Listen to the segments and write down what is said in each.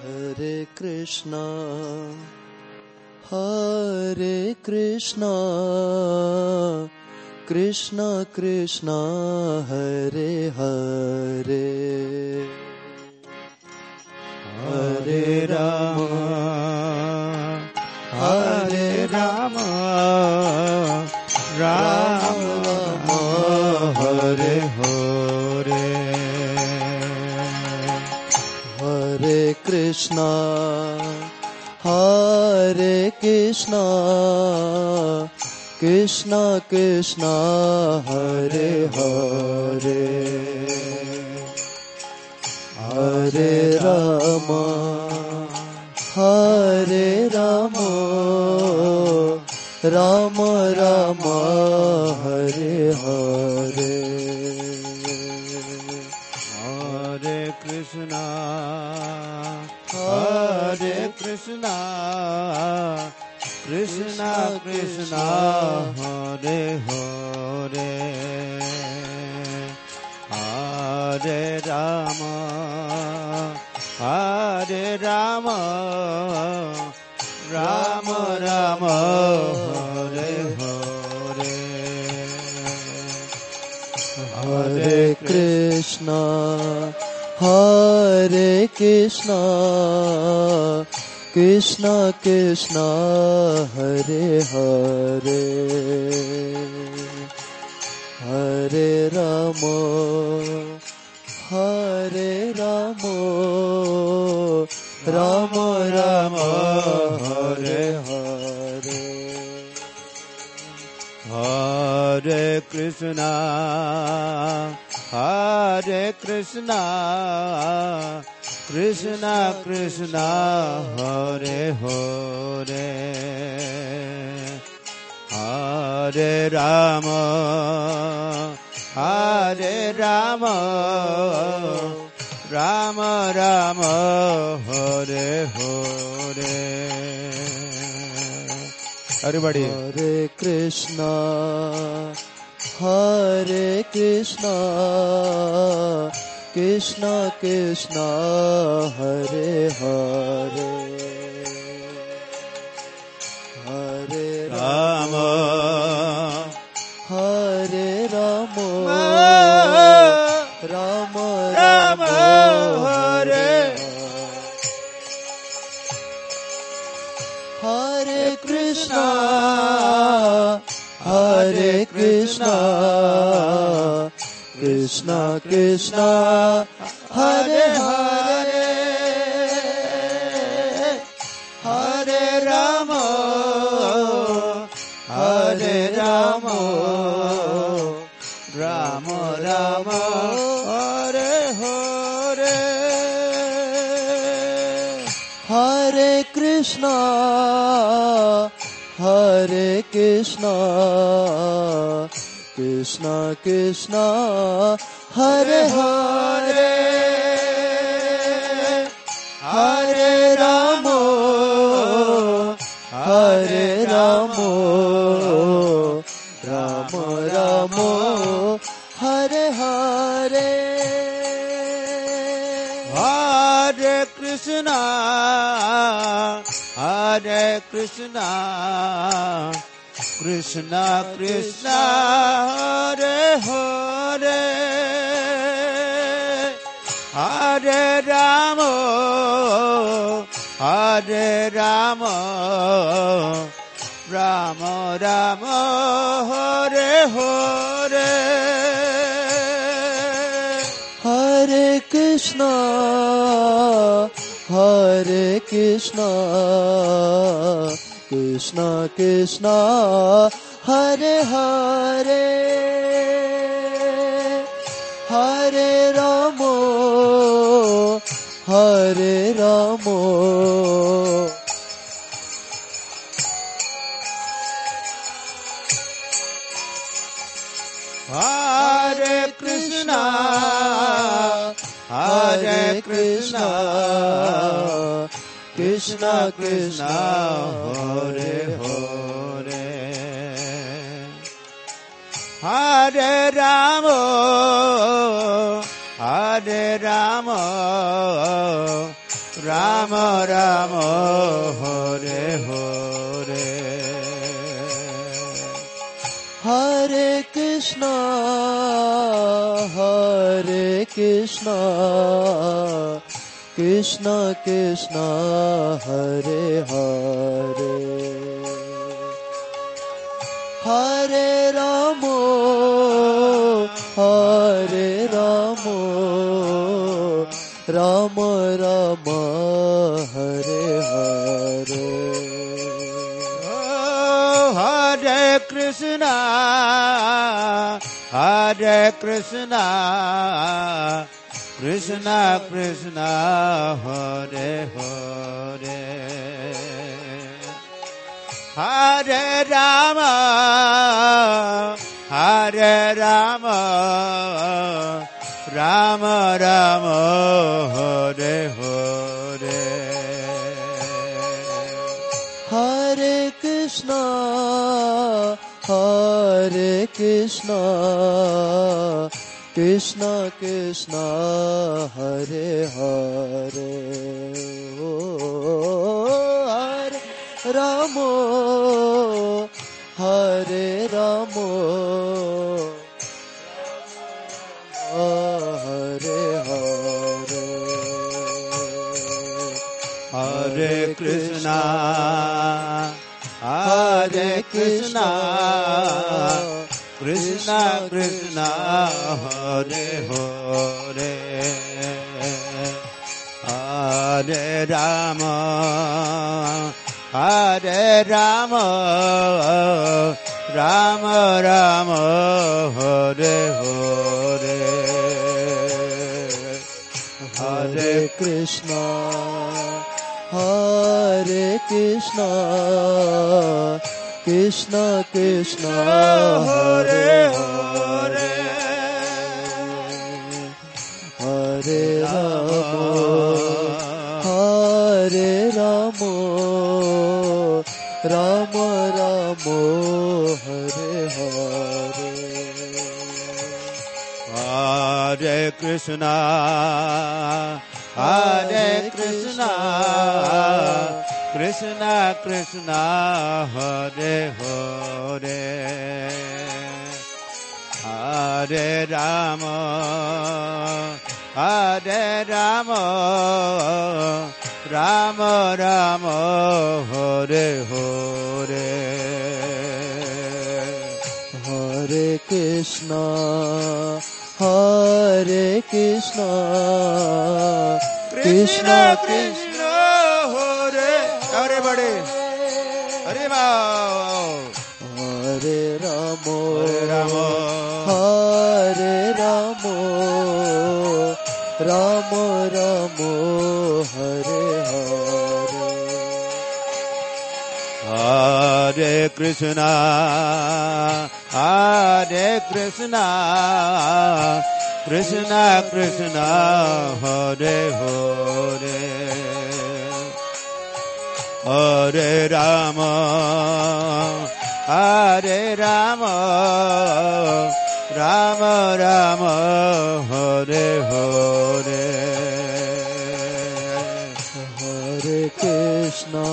Hare Krishna, Hare Krishna, Krishna Krishna, Hare Hare, Hare Rama, Hare Rama, Rama Rama, Hare Hare, Hare Krishna, Hare Krishna, Krishna Krishna, Hare Hare, Hare Rama, Hare Rama, Rama Rama, Hare Hare, Hare Krishna, Hare Krishna, Krishna Krishna, Hare Hare, Hare Rama, Hare Rama, Rama Rama, Hare Hare, Hare Krishna, Hare Krishna, Krishna Krishna, Hare Hare, Hare Rama, Hare Rama, Rama Rama, Hare Hare, Hare Krishna, Hare Krishna, Krishna Krishna, Hare Hare, Hare Rama, Hare Rama, Rama Rama, Hare Hare. Everybody. Hare Krishna, Hare Krishna, Krishna Krishna, Hare Hare, Hare Rama, Hare Rama, Rama Rama, Hare Hare Krishna, Hare Krishna, Krishna Krishna, Hare Hare, Hare Rama, Hare Rama, Rama Rama, Hare Hare, Hare Krishna, Hare Krishna, Krishna Krishna, Hare Hare, Hare Rama, Hare Rama, Rama Rama, Hare Hare, Hare Krishna, Hare Krishna, Krishna Krishna, Hare Hare, Hare Rama, Hare Rama, Rama Rama, Hare Hare, Hare Krishna, Hare Krishna, Krishna Krishna, Hare Hare, Hare Rama, Hare Rama, Hare Krishna, Hare Krishna, Krishna Krishna, Hare Hare, Hare Rama, Hare Rama, Rama Rama Hare Hare Hare Krishna Krishna Krishna Hare Hare Hare Rama Rama Rama Hare Hare Hare Krishna Krishna Krishna Hare Hare Hare Rama Rama Rama Hare Hare Hare Krishna Krishna Krishna Hare Hare Hare Rama Hare Rama Hare Hare Hare Krishna Krishna Krishna Hare Hare Hare Rama Rama Rama Hare Hare Hare Krishna Krishna Krishna Hare Hare Hare Rama Rama Rama Hare Hare Hare Krishna Krishna Krishna Hare Hare Hare Rama Rama Rama Hare Hare Hare Krishna Krishna Krishna Hare everybody Hare Hare Rama Hare Rama Rama Rama Hare Hare Hare Krishna Krishna Krishna Hare Hare Hare Rama Rama Rama Hare Hare Hare Krishna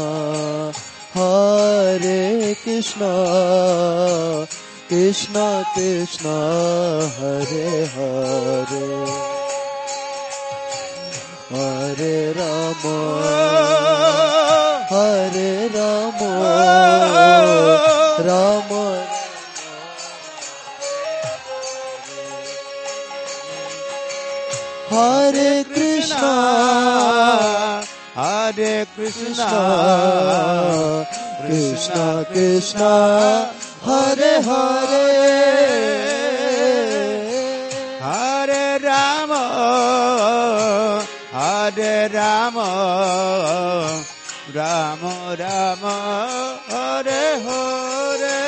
Krishna Krishna Hare Hare Hare Rama Rama Hare Krishna Krishna Krishna Hare Hare Hare Rama Rama Rama Hare Hare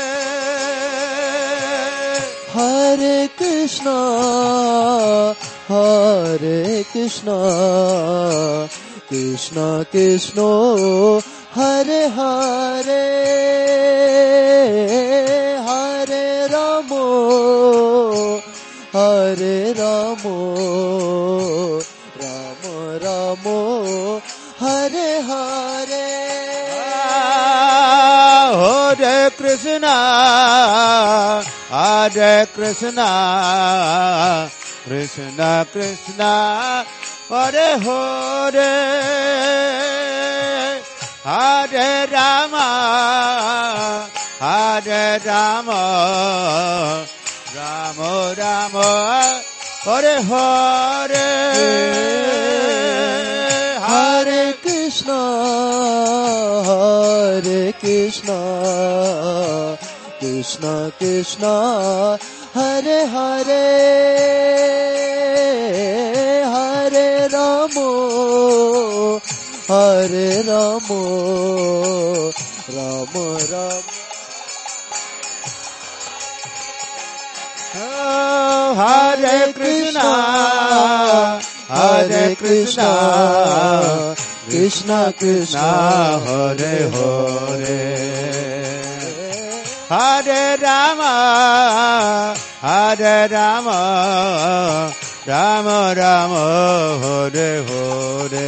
Hare Krishna Krishna Krishna Hare Hare Hare Rama Rama Rama Krishna, Hare Krishna, Krishna Krishna, Hare Hare, Hare Rama, Hare Rama, Rama Rama, Hare Hare, Hare Krishna, Hare Krishna, Krishna Krishna, Hare Hare, Hare Rama, Hare Rama, Rama Rama. Oh, Hare Krishna, Hare Krishna, Krishna Krishna, Hare Hare, Hare Rama, Hare Rama, Rama Rama, Hare Hare.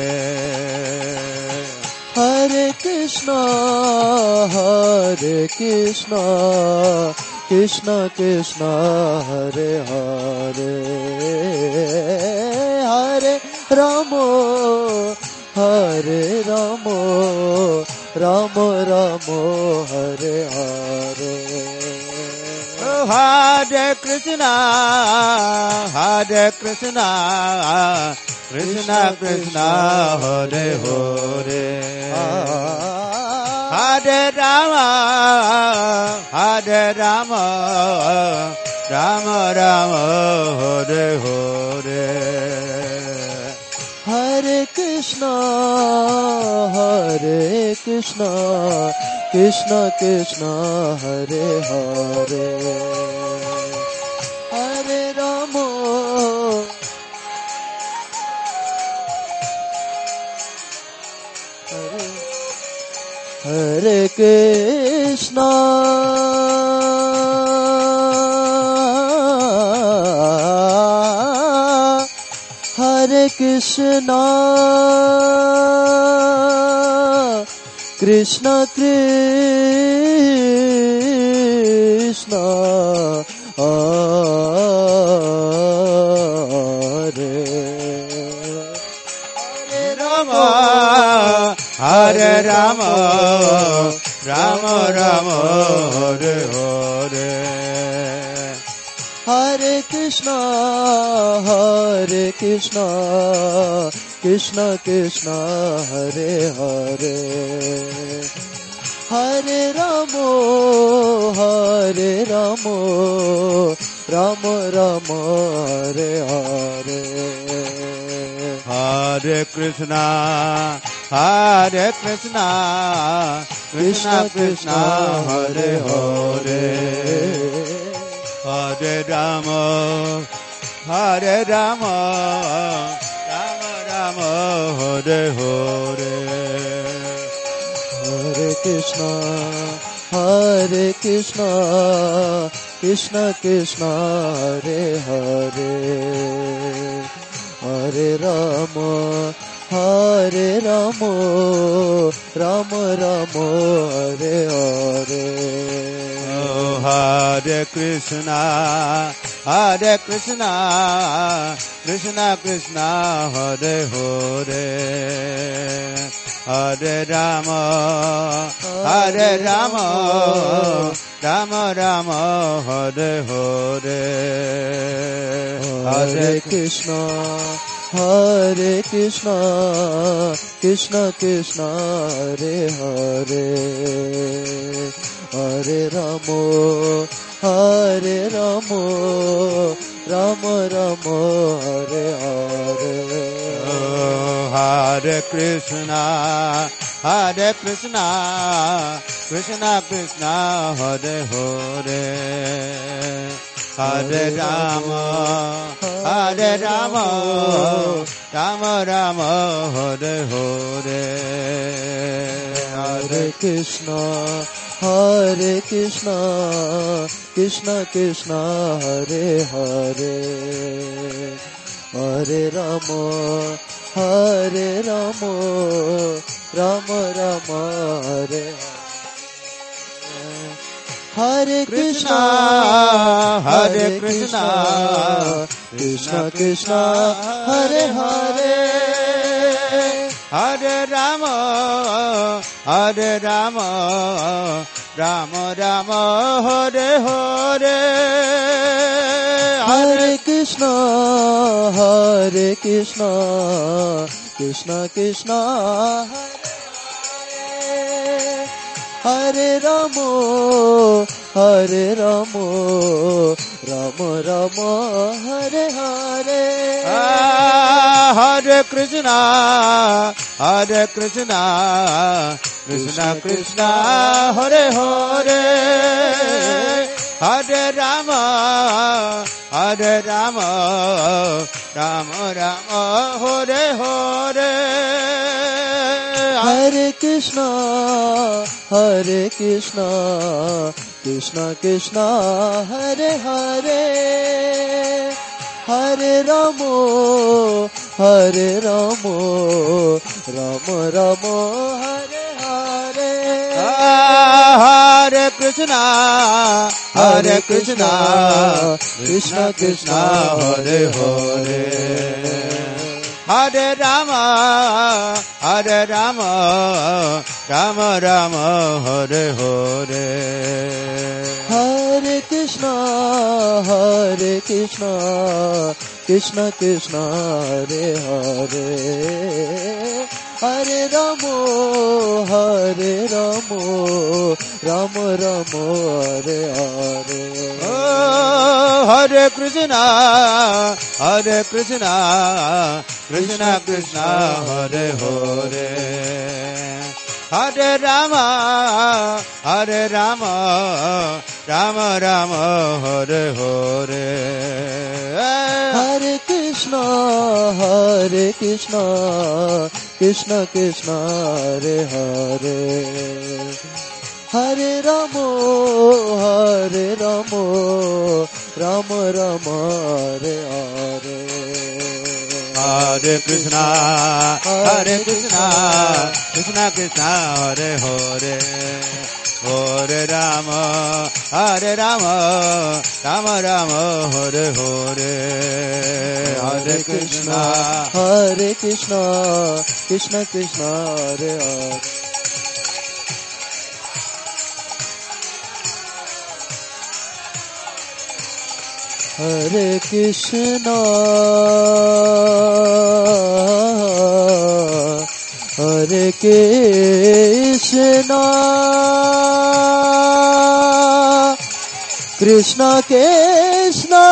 Hare Krishna, Hare Krishna, Krishna Krishna, Hare Hare, Hare Rama, Hare Rama, Rama Rama, Hare Hare. Oh, Hare Krishna, Hare Krishna, Krishna Krishna, Hare Hare, Hare Rama, Hare Rama, Rama Rama, Hare Hare. Hare Krishna, Hare Krishna, Krishna Krishna, Hare Hare, Hare Rama, Hare Krishna, Hare Krishna, Krishna Krishna, Hare Rama, Hare Rama, Rama Rama, Hare Hare, Hare Krishna, Hare Krishna, Krishna Krishna, Hare Hare, Hare Rama, Hare Rama, Rama Rama, Hare Hare. Hare Krishna, Hare Krishna, Krishna Krishna, Hare Hare, Hare Rama, Hare Rama, Rama Rama, Hare Hare. Hare Krishna, Hare Krishna, Krishna Krishna, Hare Hare, Hare Rama, Hare Rama, Rama Rama, Hare Hare. Oh, Hare Krishna, Hare Krishna, Krishna Krishna, Hare Hare, Hare Rama, Hare Rama, Rama Rama, Hare Hare, Hare Krishna, Hare Krishna, Krishna Krishna, Hare Hare, Hare Rama, Hare Rama, Rama Rama, Hare Hare. Oh, Hare Krishna, Hare Krishna, Krishna Krishna, Hare Hare, Hare Rama, Hare Rama, Rama Rama, Hare Hare, Hare Krishna, Hare Krishna, Krishna Krishna, Hare Hare, Hare Rama, Hare Rama, Rama Rama, Hare Hare. Hare Krishna, Hare Krishna, Krishna Krishna, Hare Hare, Hare Rama, Hare Rama, Rama Rama, Hare Hare. Hare Krishna, Hare Krishna, Krishna Krishna, Hare Rama, Hare Rama, Rama Rama, Hare Hare. Hare Krishna, Hare Krishna, Krishna Krishna, Hare Hare. Hare Rama, Hare Rama, Rama Rama, Hare Hare. Hare Krishna, Hare Krishna, Krishna Krishna, Hare Hare, Hare Rama, Hare Rama, Rama Rama, Hare Hare. Hare Krishna, Hare Krishna, Krishna Krishna, Hare Hare. Hare Rama, Hare Rama, Rama Rama, Hare Hare. Hare Krishna, Hare Krishna, Krishna Krishna, Hare Hare, Hare Rama, Hare Rama, Rama Rama, Hare Hare. Hare Krishna, Hare Krishna, Krishna Krishna, Hare Hare. Hare Rama, Hare Rama, Rama Rama, Hare Hare. Hare Krishna, Hare Krishna, Krishna Krishna, Hare Hare, Hare Rama, Hare Rama, Rama Rama, Hare Hare. Hare Krishna, Hare Krishna, Krishna Krishna, Hare Hare. Hare Rama, Hare Rama, Rama Rama, Hare Hare. Hare Krishna, Hare Krishna, Krishna Krishna, Hare Hare. Hare Krishna, Hare Krishna, Krishna Krishna,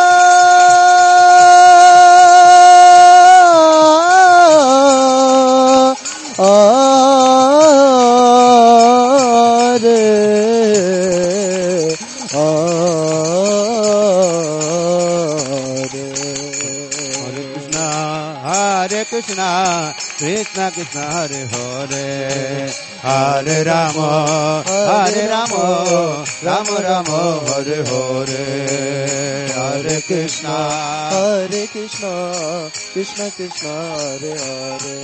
Krishna, Krishna Krishna, Hare Hare. Hare Rama, Hare Rama, Rama Rama, Hare Hare. Hare Krishna, Hare Krishna, Krishna Krishna, Hare Hare.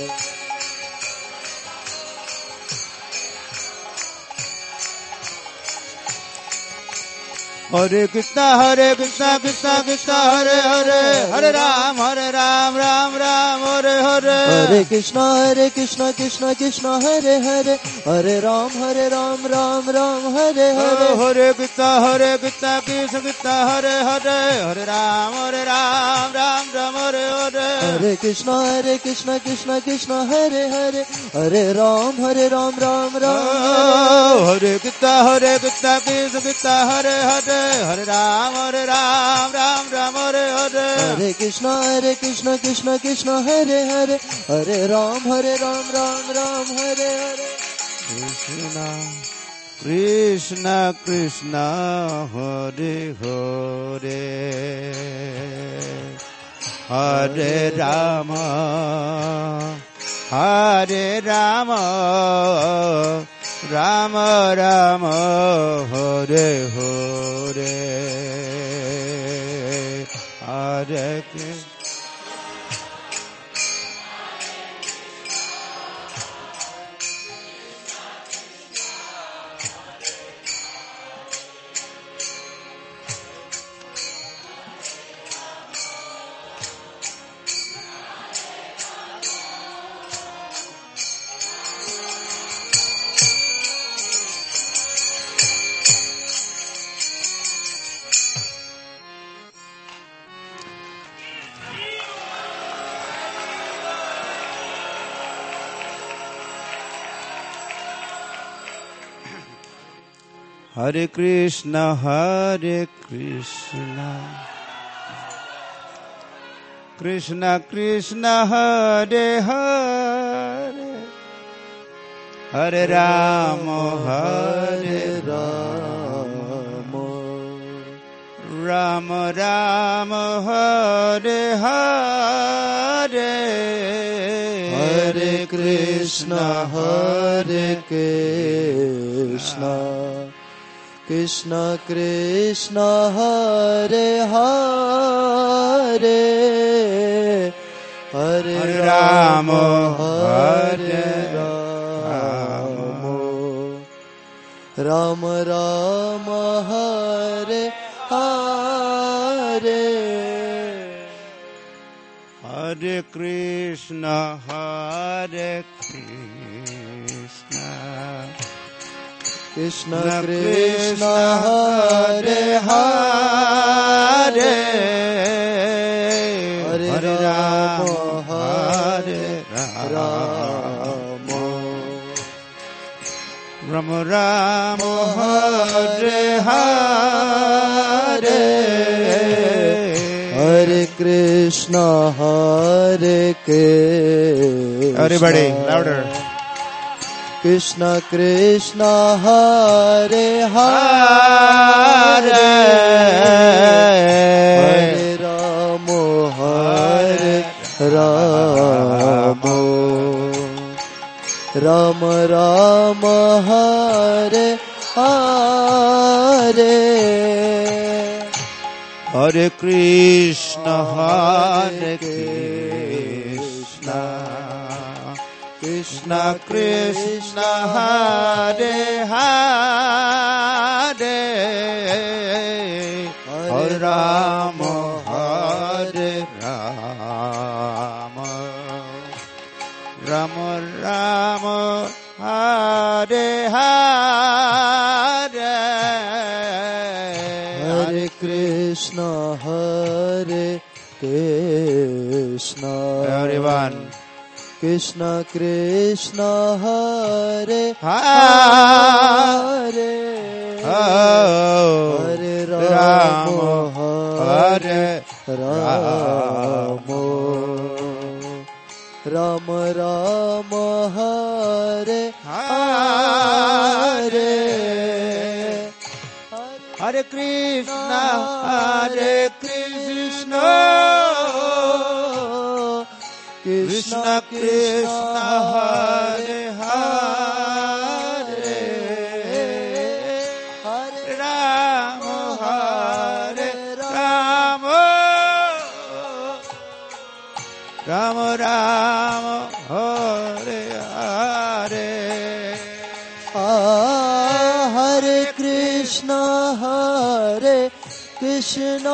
Hare Krishna, Krishna Krishna, Hare Hare. Hare Ram, Ram Ram, Hare Hare. Hare Krishna, Krishna Krishna, Hare Hare. Hare Ram, Ram Ram, Hare Hare. Hare Krishna, Krishna Krishna, Hare Hare. Hare Ram, Ram Ram, Hare Hare. Hare Krishna, Krishna Krishna, Hare Hare. Hare Ram, Ram Ram, Hare Krishna, Krishna Krishna, Hare Hare. Hare Ram, Ram Hare Hare. Hare Krishna, Krishna Hare Hare. Hare Ram, Ram Hare Hare. Krishna, Krishna Krishna, Hare Hare. Hare Rama, Hare Rama, Rama Rama, Hare Hare. Hare Krishna. Hare Krishna, Hare Krishna, Krishna Krishna, Hare Hare, Hare Rama, Hare Rama, Rama Rama, Hare Hare, Hare Krishna, Hare Krishna, Krishna Krishna, Hare Hare, Hare Rama, Hare Rama, Rama Rama, Hare Hare, Hare Krishna, Hare Krishna, Krishna Krishna, Hare Hare, Hare Rama, Hare Rama, Rama Rama, Hare Hare, Hare Krishna, Hare Krishna. Everybody, louder. Krishna Krishna, Hare Hare, Hare Rama, Hare Rama, Rama Rama, Hare Hare, Hare Krishna, Hare Krishna, Krishna Krishna, Hare Hare, Hare Rama, Hare Rama, Rama Rama, Hare Hare, Hare Krishna, Hare Krishna. Everyone. Krishna Krishna, Hare Hare, Hare Rama, Hare Rama, Rama Rama, Hare Hare, Hare Krishna, Hare Krishna, Krishna Krishna, Hare Hare, Hare Rama, Hare Rama, Rama Rama, Hare Hare, Hare Krishna, Hare Krishna,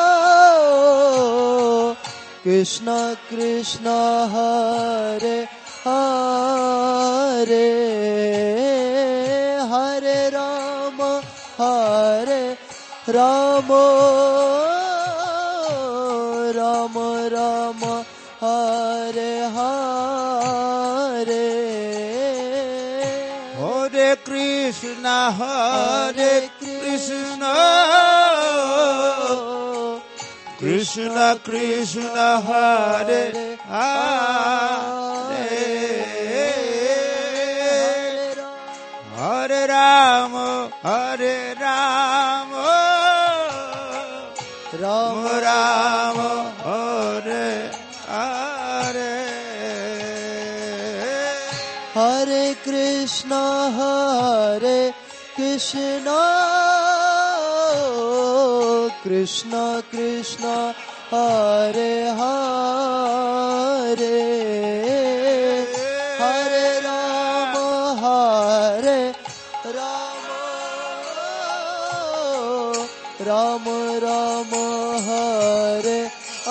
Krishna Krishna, Hare Hare, Hare Rama, Hare Rama, Rama Rama, Hare Hare, Hare Krishna, Hare Krishna, Krishna Krishna, Hare Hare, Hare Rama, Hare Rama, Rama Rama, Hare Hare, Hare Krishna, Hare Krishna, Krishna Krishna, Hare Hare, Hare Rama, Hare Rama, Rama Rama, Hare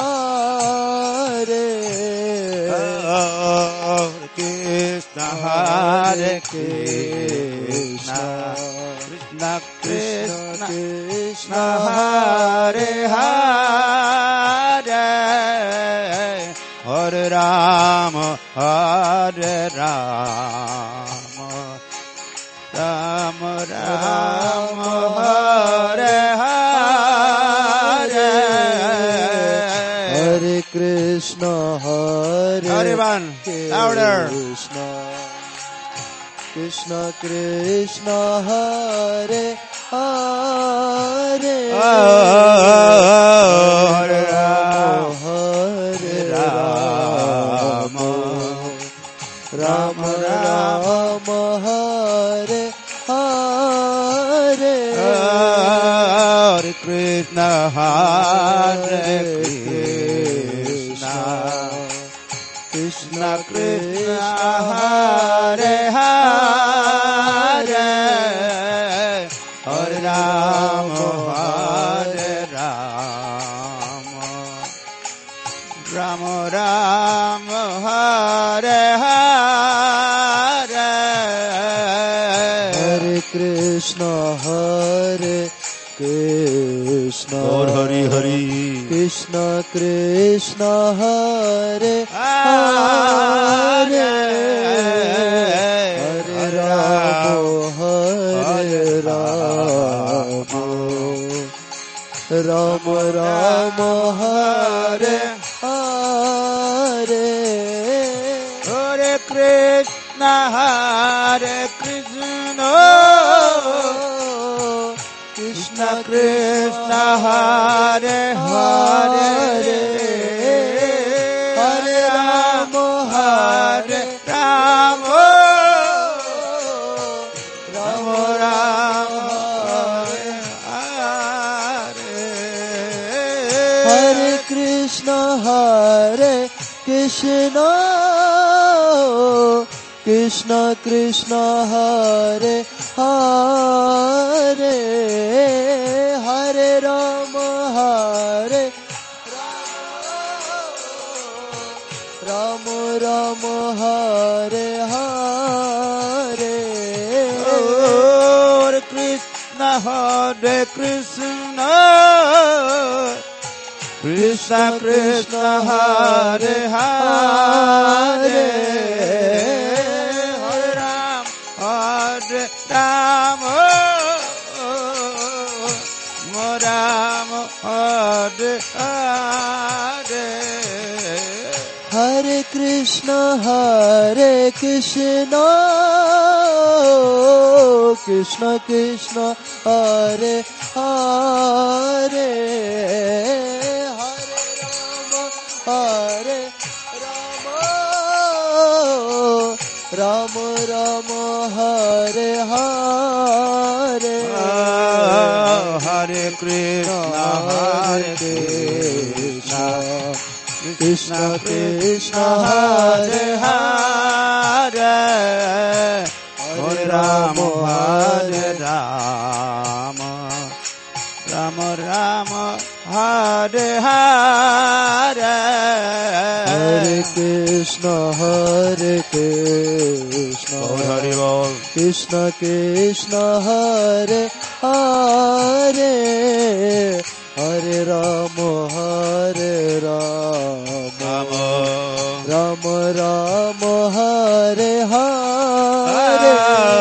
Hare, Krishna, Hare Krishna, Krishna Krishna, Krishna Hare Hare, Hare Rama, Hare Rama, Rama Rama, Krishna Hare Everyone, louder. Krishna Krishna Krishna Hare Hare Hare Rama Hare Rama Rama Rama Hare Hare Hare Krishna Hare Krishna Krishna Krishna Hare Hare Hare Rama Hare Rama Rama Rama Hare Hare Hare Krishna Hare Krishna Gaur Hari Hari Krishna Krishna Hare Hare Hare Rama Hare Rama Rama Rama Hare Hare Hare Krishna Hare Krishna Krishna Krishna Hare Hare Hare Rama Hare Rama Rama Rama Hare Hare Krishna Hare Krishna Krishna Krishna Hare Hare Hare Rama Hare Rama Rama Hare Hare Hare Krishna Hare Krishna Krishna Krishna Hare Hare Hare Ram Hare Rama Rama Hare Hare Hare Krishna Hare Krishna Krishna Krishna Hare Hare Hare Rama Rama Rama Hare Hare Hare Krishna Hare Krishna Krishna Krishna Hare Hare Hare Rama Hare Rama Rama Rama Hare Hare Hare Krishna Hare Krishna Hare Bol Krishna Krishna Hare Hare Hare Rama Hare Rama Rama Rama Hare Hare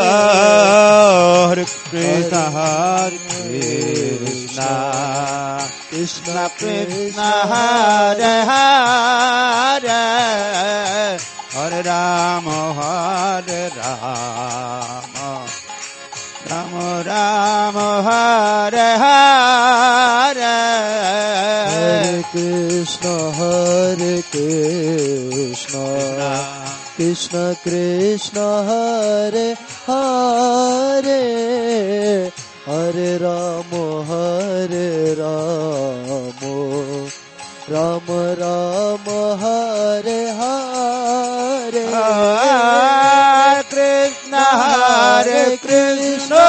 Hare Krishna Hare Krishna Krishna Krishna Hare Hare Hare Rama Hare Rama Rama Rama Hare Hare Hare Krishna Hare Krishna Krishna Krishna Hare Hare Hare Rama Hare Rama Rama Rama Hare Hare Hare Krishna Hare Krishna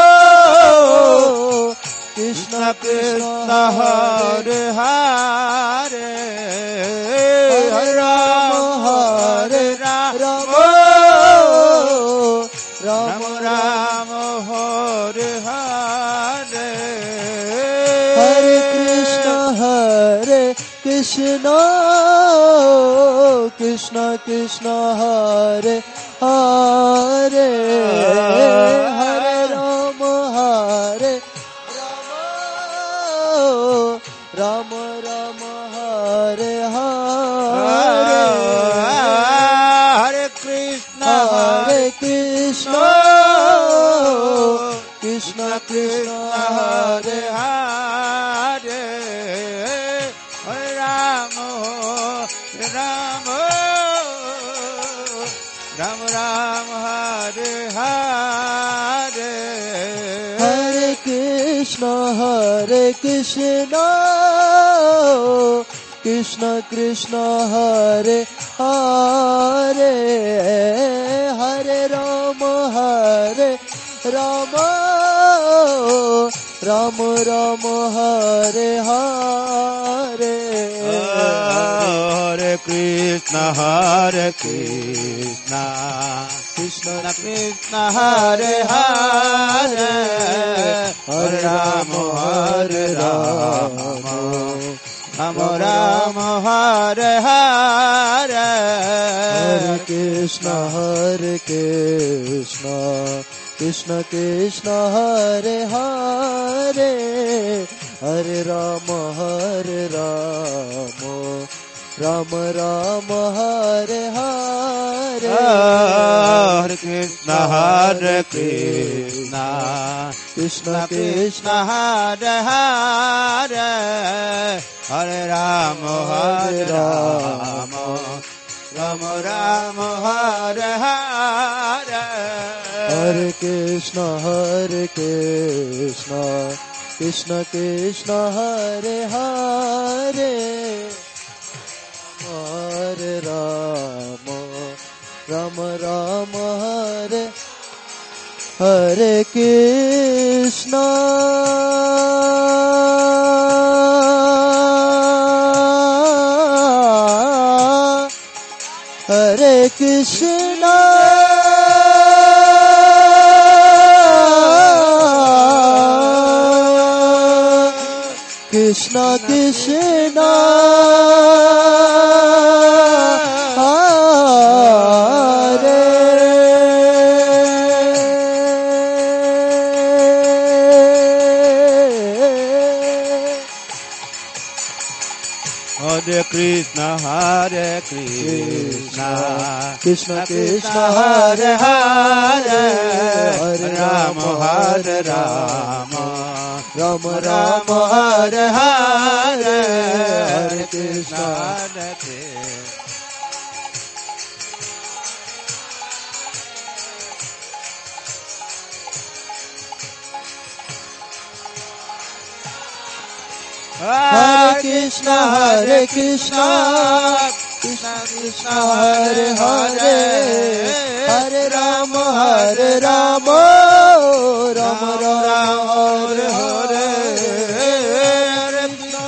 Krishna Krishna Hare Hare Hare Rama Hare Rama Rama Rama Hare Hare Hare Krishna Hare Krishna Krishna Krishna Hare Hare Hare Rama Hare Rama Rama Rama Hare Hare Krishna Hare Krishna Krishna Krishna Hare Hare Hare Rama Rama Rama Rama Hare Hare Hare Krishna Krishna Krishna Hare Hare Hare Rama Rama Rama Hare Hare Hare Krishna Krishna Krishna Hare Hare Hare Rama Rama Rama Hare Hare Hare Krishna Krishna Krishna Hare Hare Hare Rama Rama Hare Hare Hare Krishna Krishna Krishna Hare Hare Hare Rama Rama Hare Hare Hare Krishna Krishna Krishna Hare Hare Hare Rama Rama Hare Krishna Hare Krishna Krishna Krishna Hare Krishna Krishna Krishna Hare Hare Hare Rama Rama Hare Hare Hare Krishna Hare Krishna Krishna Krishna Hare Hare Hare Rama Rama Rama Hare Hare Hare Krishna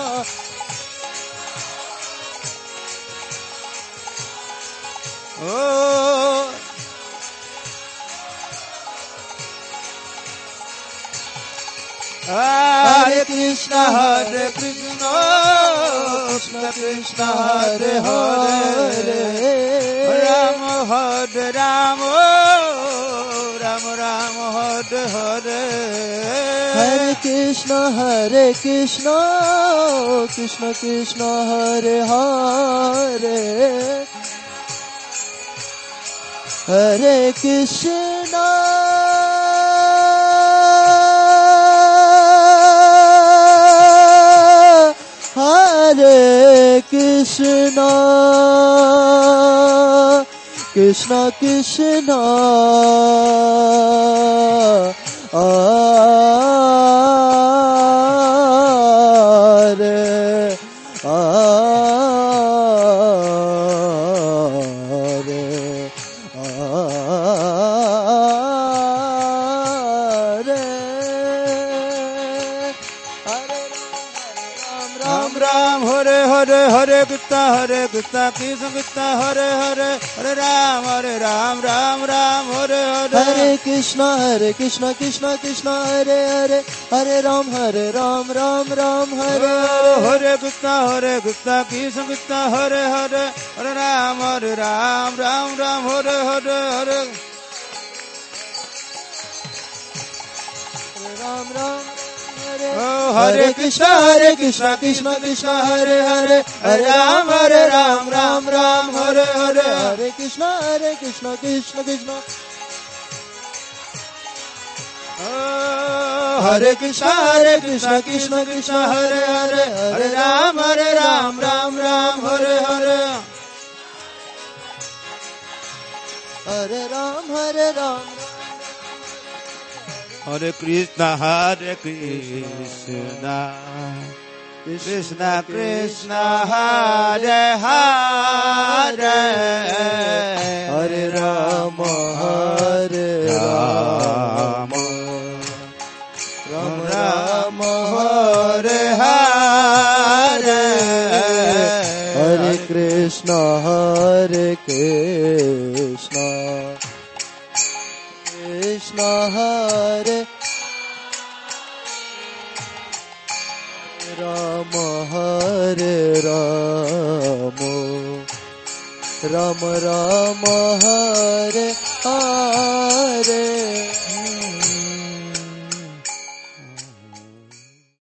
Hare Krishna Krishna Krishna Hare Hare Rama Rama Rama Hare Hare Hare Krishna Krishna Krishna Hare Hare Hare Krishna Hare Krishna Krishna Krishna Hare Krishna Krishna Krishna Hare Hare Hare Ram Ram Hare Hare Hare Krishna Krishna Krishna Hare Hare Hare Ram Ram Hare Hare Krishna Krishna Krishna Hare Hare Hare Ram Ram Hare Hare Ram Hare Hare Krishna Krishna Krishna Hare Hare Hare Ram Ram Ram Hare Hare Hare Krishna Krishna Krishna Hare Krishna Krishna Krishna Hare Hare Hare Ram Ram Hare Hare Hare Ram Hare Krishna Krishna Krishna Hare Hare Hare Ram Hare Ram Ram Ram Hare Hare Hare Krishna Krishna Hare Ram Hare Ram Ram Ram Hare Hare